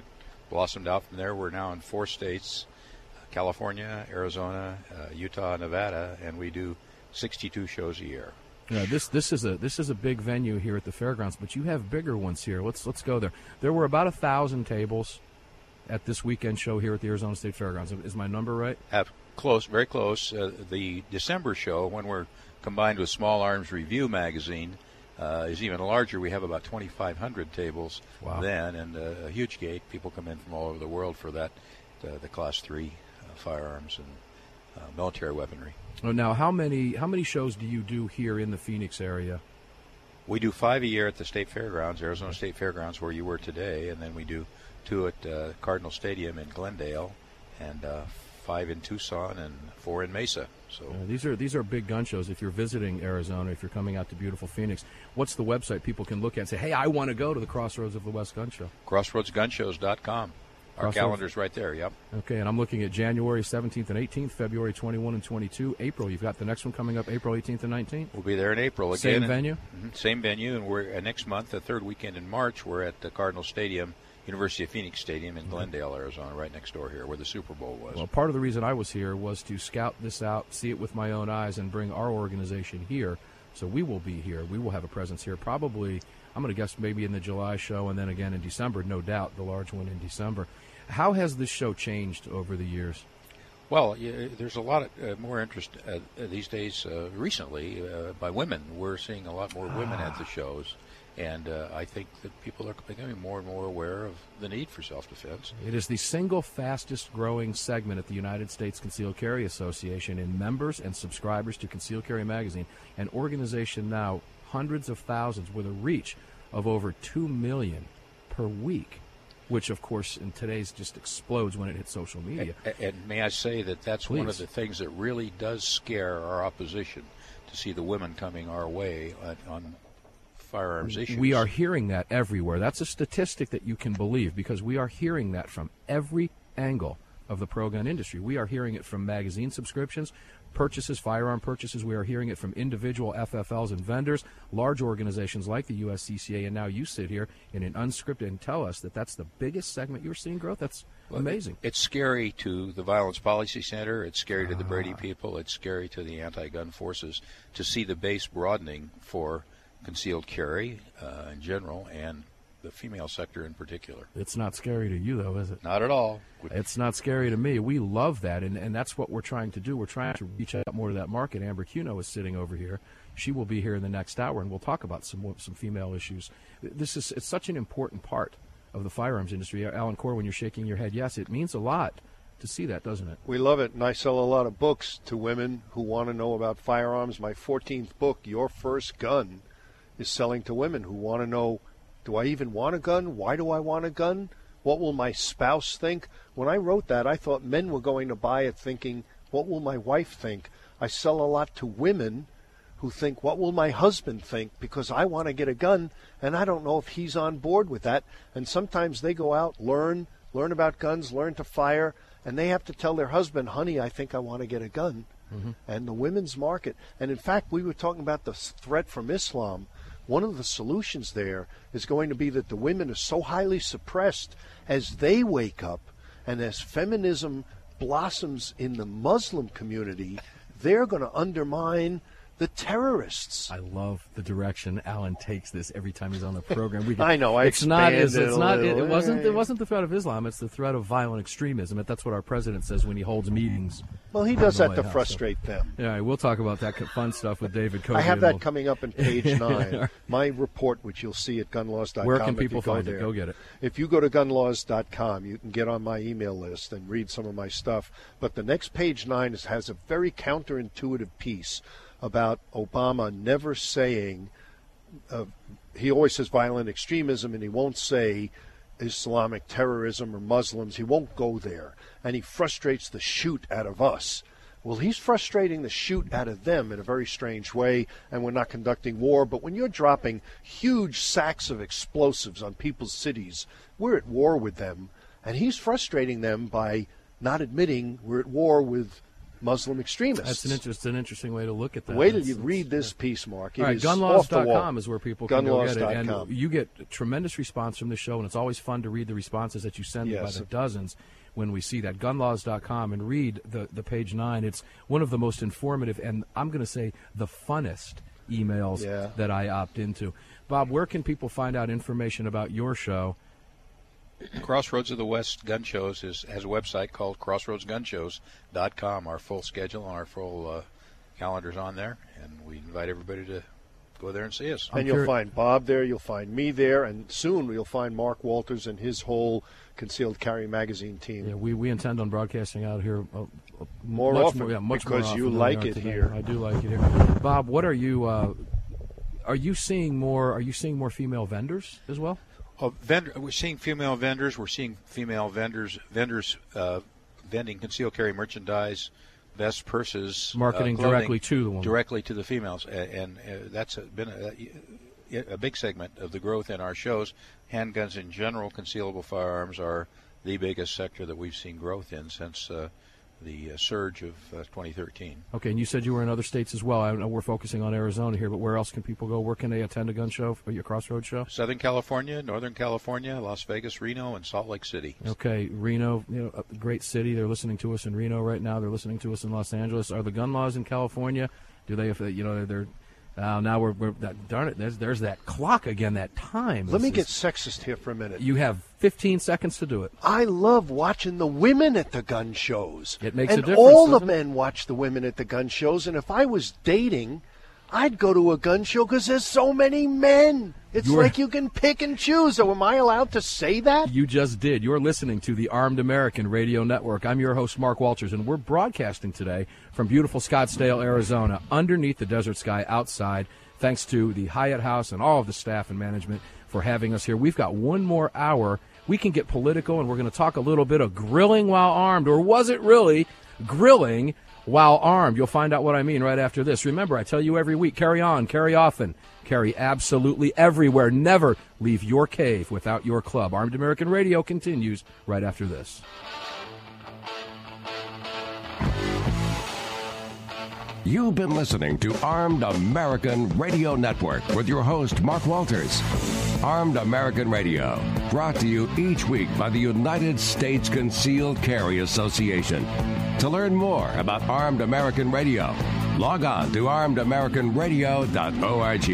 blossomed out from there. We're now in four states, California, Arizona, uh, Utah, Nevada, and we do sixty-two shows a year. Yeah, this this is a this is a big venue here at the fairgrounds, but you have bigger ones here. Let's let's go there. There were about a thousand tables at this weekend show here at the Arizona State Fairgrounds. Is my number right? Have close, very close. Uh, the December show, when we're combined with Small Arms Review magazine, uh, is even larger. We have about twenty-five hundred tables wow. then, and uh, a huge gate. People come in from all over the world for that, uh, the Class three uh, firearms and uh, military weaponry. Oh, now, how many how many shows do you do here in the Phoenix area? We do five a year at the State Fairgrounds, Arizona State Fairgrounds, where you were today, and then we do two at uh, Cardinal Stadium in Glendale, and uh, five in Tucson, and four in Mesa. So uh, these are these are big gun shows. If you're visiting Arizona, if you're coming out to beautiful Phoenix, what's the website people can look at and say, hey, I want to go to the Crossroads of the West Gun Show? crossroads gun shows dot com. Our Crossroads. calendar's right there, yep. Okay, and I'm looking at January seventeenth and eighteenth, February twenty-first and twenty-second, April. You've got the next one coming up April eighteenth and nineteenth? We'll be there in April again. Same and, venue? Mm-hmm, same venue, and we're uh, next month, the third weekend in March, we're at the Cardinal Stadium, University of Phoenix Stadium in Glendale, Arizona, right next door here, where the Super Bowl was. Well, part of the reason I was here was to scout this out, see it with my own eyes, and bring our organization here. So we will be here. We will have a presence here probably, I'm going to guess maybe in the July show and then again in December, no doubt, the large one in December. How has this show changed over the years? Well, yeah, there's a lot of, uh, more interest uh, these days uh, recently uh, by women. We're seeing a lot more women at the shows, and uh, I think that people are becoming more and more aware of the need for self-defense. It is the single fastest growing segment at the United States Concealed Carry Association in members and subscribers to Concealed Carry Magazine, an organization now hundreds of thousands with a reach of over two million per week, which, of course, in today's just explodes when it hits social media. And, and may I say that that's Please. one of the things that really does scare our opposition, to see the women coming our way on, on firearms issues. We are hearing that everywhere. That's a statistic that you can believe, because we are hearing that from every angle of the pro-gun industry. We are hearing it from magazine subscriptions, purchases, firearm purchases. We are hearing it from individual F F Ls and vendors, large organizations like the U S C C A, and now you sit here in an unscripted and tell us that that's the biggest segment you're seeing growth. That's well, amazing. It, it's scary to the Violence Policy Center. It's scary to the Brady people. It's scary to the anti-gun forces to see the base broadening for concealed carry uh, in general and the female sector in particular. It's not scary to you, though, is it? Not at all. It's not scary to me. We love that, and, and that's what we're trying to do. We're trying to reach out more to that market. Amber Cuno is sitting over here. She will be here in the next hour, and we'll talk about some more, some female issues. This is it's such an important part of the firearms industry. Alan Corwin, you're shaking your head. Yes, it means a lot to see that, doesn't it? We love it, and I sell a lot of books to women who want to know about firearms. My fourteenth book, Your First Gun, is selling to women who want to know, do I even want a gun? Why do I want a gun? What will my spouse think? When I wrote that, I thought men were going to buy it thinking, what will my wife think? I sell a lot to women who think, what will my husband think? Because I want to get a gun, and I don't know if he's on board with that. And sometimes they go out, learn, learn about guns, learn to fire, and they have to tell their husband, honey, I think I want to get a gun. Mm-hmm. And the women's market. And in fact, we were talking about the threat from Islam. One of the solutions there is going to be that the women are so highly suppressed as they wake up and as feminism blossoms in the Muslim community, they're going to undermine the terrorists. I love the direction Alan takes this every time he's on the program. We I know. I it's not. It's, it it's not. It, it wasn't. Hey. It wasn't the threat of Islam. It's the threat of violent extremism. That's what our president says when he holds meetings. Well, he does that to House, frustrate so. them. Yeah, we'll talk about that fun stuff with David Cody. I have that coming up in page nine. My report, which you'll see at gun laws dot com. Where can people find there. it? Go get it. If you go to gun laws dot com, you can get on my email list and read some of my stuff. But the next page nine is, has a very counterintuitive piece about Obama never saying, uh, he always says violent extremism, and he won't say Islamic terrorism or Muslims. He won't go there. And he frustrates the shoot out of us. Well, he's frustrating the shoot out of them in a very strange way, and we're not conducting war. But when you're dropping huge sacks of explosives on people's cities, we're at war with them. And he's frustrating them by not admitting we're at war with Muslim extremists. That's an, interest, an interesting way to look at that. Wait till That's, you read this piece, Mark. It all right, is gun laws dot com off the wall. is where people can go get it. And gunlaws dot com. you get tremendous response from the show, and it's always fun to read the responses that you send Yes. by the dozens when we see that. gun laws dot com, and read the, the page nine. It's one of the most informative, and I'm going to say the funnest emails Yeah. that I opt into. Bob, where can people find out information about your show? Crossroads of the West Gun Shows is, has a website called crossroads gun shows dot com. Our full schedule and our full uh, calendar's on there, and we invite everybody to go there and see us. And you'll find Bob there, you'll find me there, and soon you'll find Mark Walters and his whole Concealed Carry magazine team. Yeah, we, we intend on broadcasting out here uh, uh, More much often, more, yeah, much because more often you than we like are it today. here. I do like it here. Bob, what are you? Uh, are you seeing more? Are you seeing more female vendors as well? Oh, vendor, we're seeing female vendors. We're seeing female vendors vendors uh, vending concealed carry merchandise, vests, purses, Marketing uh, clothing, directly to the woman. directly to the females, and, and uh, that's a, been a, a big segment of the growth in our shows. Handguns in general, concealable firearms are the biggest sector that we've seen growth in since uh, the uh, surge of uh, twenty thirteen. Okay, and you said you were in other states as well. I know we're focusing on Arizona here, but where else can people go? Where can they attend a gun show, or your Crossroads show? Southern California, Northern California, Las Vegas, Reno, and Salt Lake City. Okay, Reno, you know, a great city. They're listening to us in Reno right now. They're listening to us in Los Angeles. Are the gun laws in California? Do they? If you know, they're uh, now we're, we're that, darn it. There's there's that clock again. That time. Let This me is- get sexist here for a minute. You have fifteen seconds to do it. I love watching the women at the gun shows. It makes and a difference, all the doesn't it? men watch the women at the gun shows. And if I was dating, I'd go to a gun show because there's so many men. It's You're- like you can pick and choose. So am I allowed to say that? You just did. You're listening to the Armed American Radio Network. I'm your host, Mark Walters, and we're broadcasting today from beautiful Scottsdale, Arizona, underneath the desert sky outside, thanks to the Hyatt House and all of the staff and management for having us here. We've got one more hour. We can get political, and we're going to talk a little bit of grilling while armed, or was it really grilling while armed? You'll find out what I mean right after this. Remember, I tell you every week, carry on, carry often, carry absolutely everywhere. Never leave your cave without your club. Armed American Radio continues right after this. You've been listening to Armed American Radio Network with your host, Mark Walters. Armed American Radio, brought to you each week by the United States Concealed Carry Association. To learn more about Armed American Radio, log on to armed american radio dot org.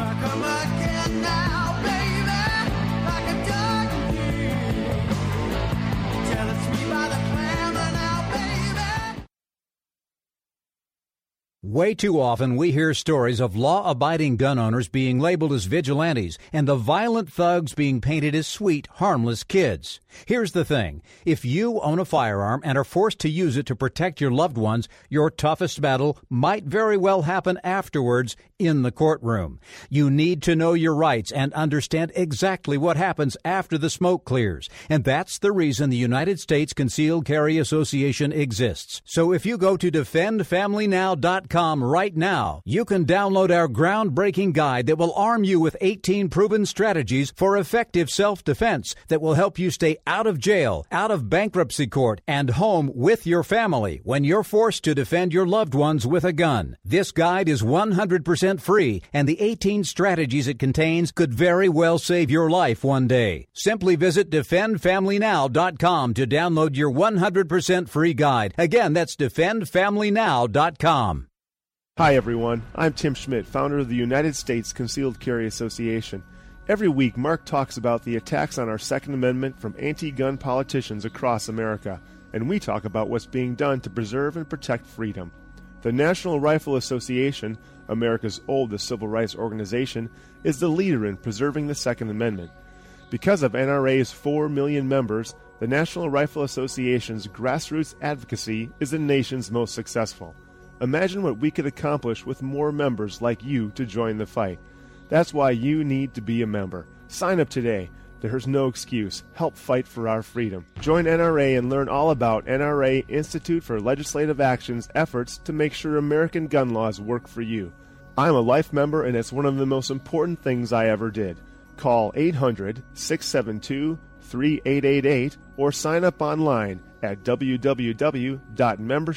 Way too often we hear stories of law-abiding gun owners being labeled as vigilantes and the violent thugs being painted as sweet, harmless kids. Here's the thing. If you own a firearm and are forced to use it to protect your loved ones, your toughest battle might very well happen afterwards in the courtroom. You need to know your rights and understand exactly what happens after the smoke clears. And that's the reason the United States Concealed Carry Association exists. So if you go to defend family now dot com right now, you can download our groundbreaking guide that will arm you with eighteen proven strategies for effective self-defense that will help you stay out of jail, out of bankruptcy court, and home with your family when you're forced to defend your loved ones with a gun. This guide is one hundred percent free, and the eighteen strategies it contains could very well save your life one day. Simply visit defend family now dot com to download your one hundred percent free guide. Again, that's defend family now dot com. Hi, everyone. I'm Tim Schmidt, founder of the United States Concealed Carry Association. Every week, Mark talks about the attacks on our Second Amendment from anti-gun politicians across America, and we talk about what's being done to preserve and protect freedom. The National Rifle Association, America's oldest civil rights organization, is the leader in preserving the Second Amendment. Because of N R A's four million members, the National Rifle Association's grassroots advocacy is the nation's most successful. Imagine what we could accomplish with more members like you to join the fight. That's why you need to be a member. Sign up today. There's no excuse. Help fight for our freedom. Join N R A and learn all about N R A Institute for Legislative Action's efforts to make sure American gun laws work for you. I'm a life member, and it's one of the most important things I ever did. Call eight hundred, six seven two, three eight eight eight or sign up online at w w w dot membership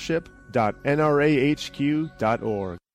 dot n r a h q dot org.